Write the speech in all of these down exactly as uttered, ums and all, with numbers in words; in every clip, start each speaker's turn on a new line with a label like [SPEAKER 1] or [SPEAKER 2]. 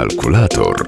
[SPEAKER 1] Kalkulator.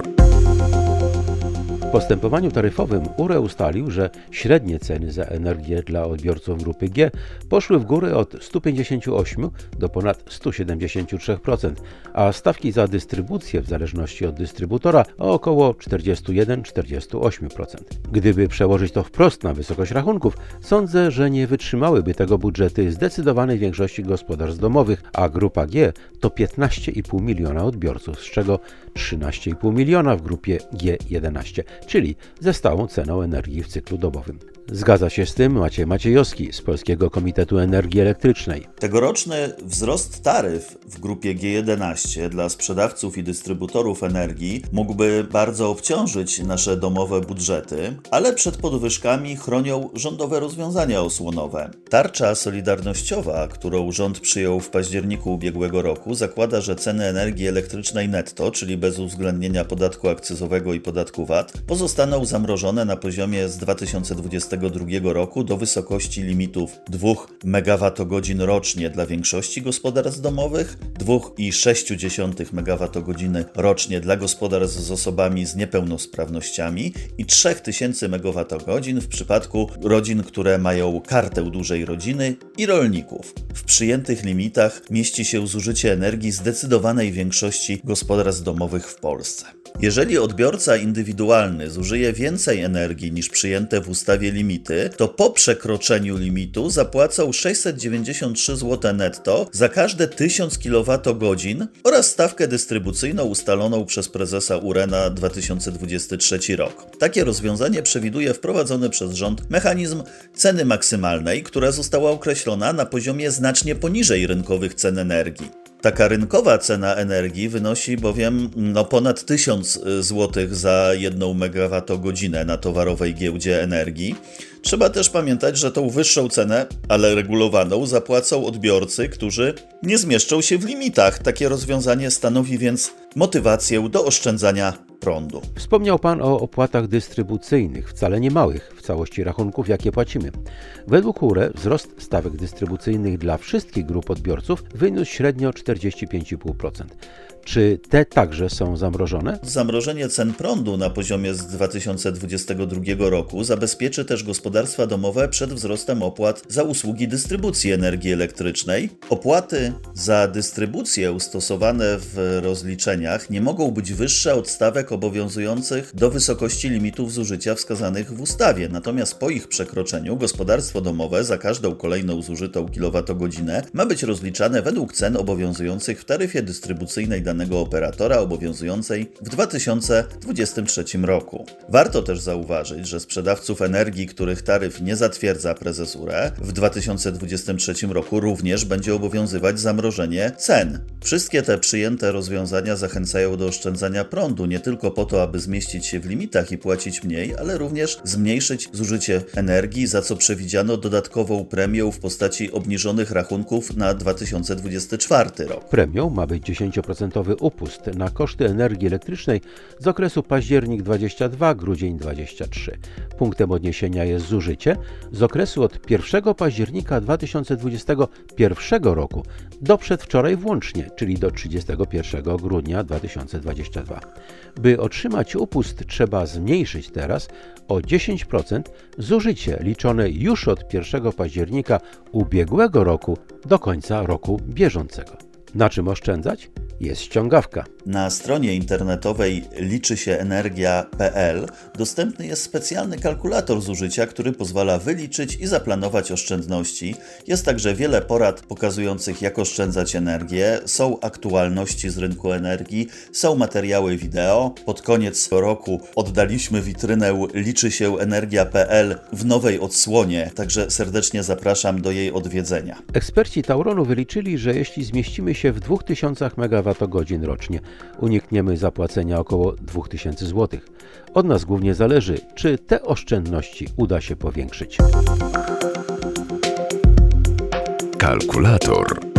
[SPEAKER 2] W postępowaniu taryfowym U R E ustalił, że średnie ceny za energię dla odbiorców grupy G poszły w górę od stu pięćdziesięciu ośmiu do ponad stu siedemdziesięciu trzech procent, a stawki za dystrybucję w zależności od dystrybutora o około czterdzieści jeden do czterdziestu ośmiu procent. Gdyby przełożyć to wprost na wysokość rachunków, sądzę, że nie wytrzymałyby tego budżety zdecydowanej większości gospodarstw domowych, a grupa G to piętnaście i pół miliona odbiorców, z czego trzynaście i pół miliona w grupie G jedenaście, czyli ze stałą ceną energii w cyklu dobowym. Zgadza się z tym Maciej Maciejowski z Polskiego Komitetu Energii Elektrycznej.
[SPEAKER 3] Tegoroczny wzrost taryf w grupie G jedenaście dla sprzedawców i dystrybutorów energii mógłby bardzo obciążyć nasze domowe budżety, ale przed podwyżkami chronią rządowe rozwiązania osłonowe. Tarcza solidarnościowa, którą rząd przyjął w październiku ubiegłego roku, zakłada, że ceny energii elektrycznej netto, czyli bez uwzględnienia podatku akcyzowego i podatku V A T, pozostaną zamrożone na poziomie z dwa tysiące dwudziestego drugiego roku do wysokości limitów dwóch megawattogodzin rocznie dla większości gospodarstw domowych, dwa i sześć dziesiątych megawattogodziny rocznie dla gospodarstw z osobami z niepełnosprawnościami i trzy tysiące megawattogodzin w przypadku rodzin, które mają kartę dużej rodziny i rolników. W przyjętych limitach mieści się zużycie energii zdecydowanej większości gospodarstw domowych w Polsce. Jeżeli odbiorca indywidualny zużyje więcej energii niż przyjęte w ustawie limity, to po przekroczeniu limitu zapłacą sześćset dziewięćdziesiąt trzy złote netto za każde tysiąc kilowatogodzin oraz stawkę dystrybucyjną ustaloną przez prezesa U R E na dwa tysiące dwudziesty trzeci rok. Takie rozwiązanie przewiduje wprowadzony przez rząd mechanizm ceny maksymalnej, która została określona na poziomie znacznie poniżej rynkowych cen energii. Taka rynkowa cena energii wynosi bowiem no, ponad tysiąc złotych za jedną megawattogodzinę na towarowej giełdzie energii. Trzeba też pamiętać, że tą wyższą cenę, ale regulowaną, zapłacą odbiorcy, którzy nie zmieszczą się w limitach. Takie rozwiązanie stanowi więc motywację do oszczędzania prądu.
[SPEAKER 2] Wspomniał Pan o opłatach dystrybucyjnych, wcale nie małych w całości rachunków, jakie płacimy. Według U R E wzrost stawek dystrybucyjnych dla wszystkich grup odbiorców wyniósł średnio czterdzieści pięć i pół procent. Czy te także są zamrożone?
[SPEAKER 3] Zamrożenie cen prądu na poziomie z dwa tysiące dwudziestego drugiego roku zabezpieczy też gospodarstwa domowe przed wzrostem opłat za usługi dystrybucji energii elektrycznej. Opłaty za dystrybucję ustosowane w rozliczeniach nie mogą być wyższe od stawek obowiązujących do wysokości limitów zużycia wskazanych w ustawie. Natomiast po ich przekroczeniu gospodarstwo domowe za każdą kolejną zużytą kilowatogodzinę ma być rozliczane według cen obowiązujących w taryfie dystrybucyjnej danego operatora obowiązującej w dwa tysiące dwudziestym trzecim roku. Warto też zauważyć, że sprzedawców energii, których taryf nie zatwierdza prezes U R E, w dwa tysiące dwudziestym trzecim roku również będzie obowiązywać zamrożenie cen. Wszystkie te przyjęte rozwiązania zachęcają do oszczędzania prądu nie tylko po to, aby zmieścić się w limitach i płacić mniej, ale również zmniejszyć zużycie energii, za co przewidziano dodatkową premię w postaci obniżonych rachunków na dwa tysiące dwudziesty czwarty rok.
[SPEAKER 2] Premią ma być dziesięć procent upust na koszty energii elektrycznej z okresu październik dwudziesty drugi - grudzień dwudziesty trzeci. Punktem odniesienia jest zużycie z okresu od pierwszego października dwa tysiące dwudziestego pierwszego roku do przedwczoraj włącznie, czyli do trzydziestego pierwszego grudnia dwa tysiące dwudziestego drugiego. By otrzymać upust, trzeba zmniejszyć teraz o dziesięć procent zużycie liczone już od pierwszego października ubiegłego roku do końca roku bieżącego. Na czym oszczędzać? Jest ściągawka.
[SPEAKER 3] Na stronie internetowej liczy się energia kropka p l dostępny jest specjalny kalkulator zużycia, który pozwala wyliczyć i zaplanować oszczędności. Jest także wiele porad pokazujących, jak oszczędzać energię. Są aktualności z rynku energii, są materiały wideo. Pod koniec roku oddaliśmy witrynę Liczy się energia kropka p l w nowej odsłonie, także serdecznie zapraszam do jej odwiedzenia.
[SPEAKER 2] Eksperci Tauronu wyliczyli, że jeśli zmieścimy się w dwóch tysiącach megawattogodzin rocznie, unikniemy zapłacenia około dwóch tysięcy złotych. Od nas głównie zależy, czy te oszczędności uda się powiększyć.
[SPEAKER 1] Kalkulator.